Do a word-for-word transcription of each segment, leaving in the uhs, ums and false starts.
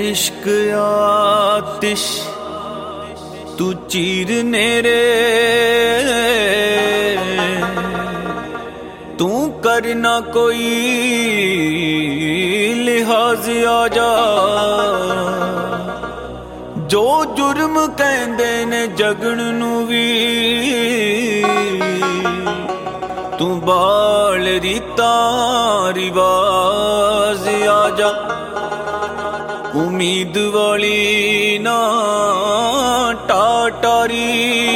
इश्क आतिश तू चीरने रे, तू करना कोई लिहाज आजा। जो जुर्म कहंदे ने जगन नू वी, तू बाल रीता रिवाज आजा। उम्मीद वाली ना टाटारी,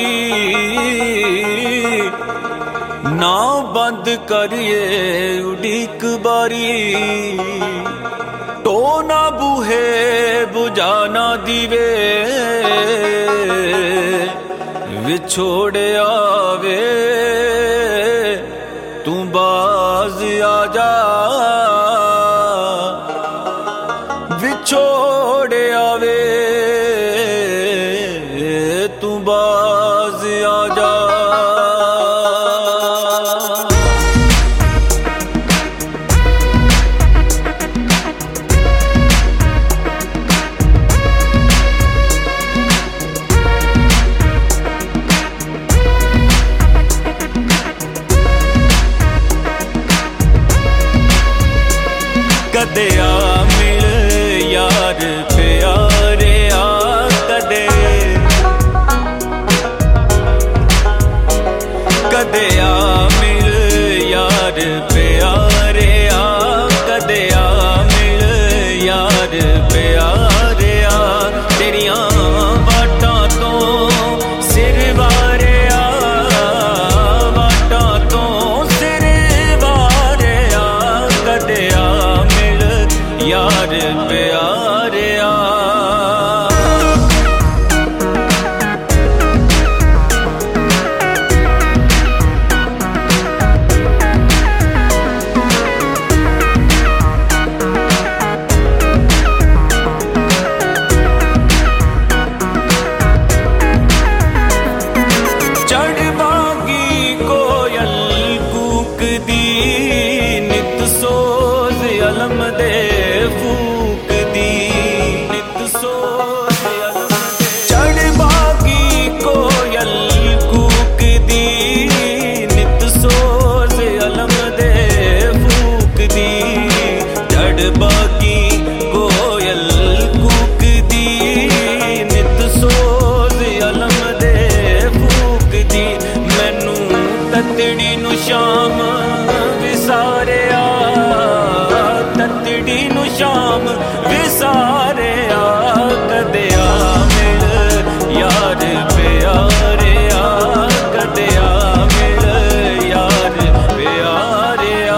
ना बंद करिए उड़ीक बारी। तो ना बूहे बुझाना दीवे, विछोड़ आवे तू बाज आजा। विछोड़ आवे तू बाज आजा। कदे आ मिल यार प्यारे आ, कदे कदे आ मिल यार प्यारे आ, कदे आ मिल यार प्यारे आ। तेरियां वाटां तो सिर वारे आ, वाटां तो सिर वारे आ। कदे आ यार प्यारे आ। चढ़ बागी कोयल कूक दी, नित सोज अलम दे फूक दी। नित सोज अलम दे चढ़ बागी कोयल कूक दी, नित सोज अलम दे फूक दी। चढ़ बागी कोयल कूक दी, नित सोज अलम दे फूक दी। मैनू ततड़ी नू शाम विसारे आ, ततड़ी नू शाम विसारे आ। कदे आ मिल यार प्यारे आ, कदे आ मिल यार प्यारे आ।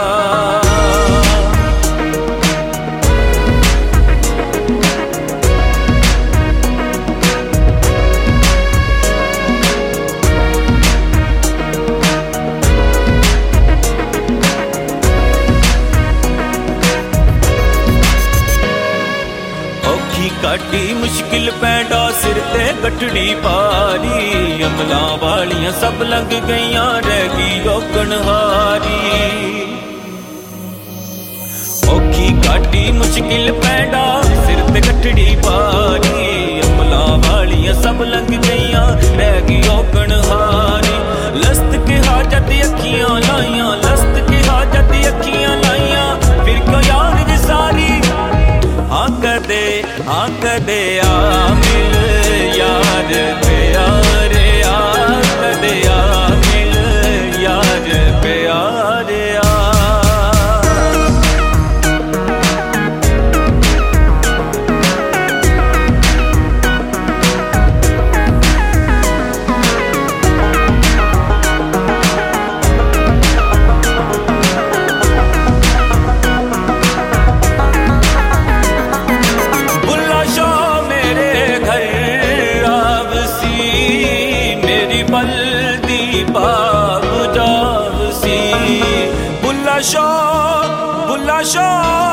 काटी मुश्किल पैंडा सिर ते गठड़ी पारी। अमला वालियां सब लंघ गईयां रह गई औकण हारी। औखी काटी मुश्किल पैंडा सिर ते गठड़ी पारी। अमला वालियां सब लंघ गईयां रह गई औकण हारी। लस्त के हाजत अखियां लाइयां, लस्त के हाजत अखियां लाइयां। फिर क्यों यार दी सारी हाँ कदे हाँ कदे आ मिल यार प्यारे आ, कदे आ मिल यार प्यारे आ। बुल्ला शाह बुल्ला शाह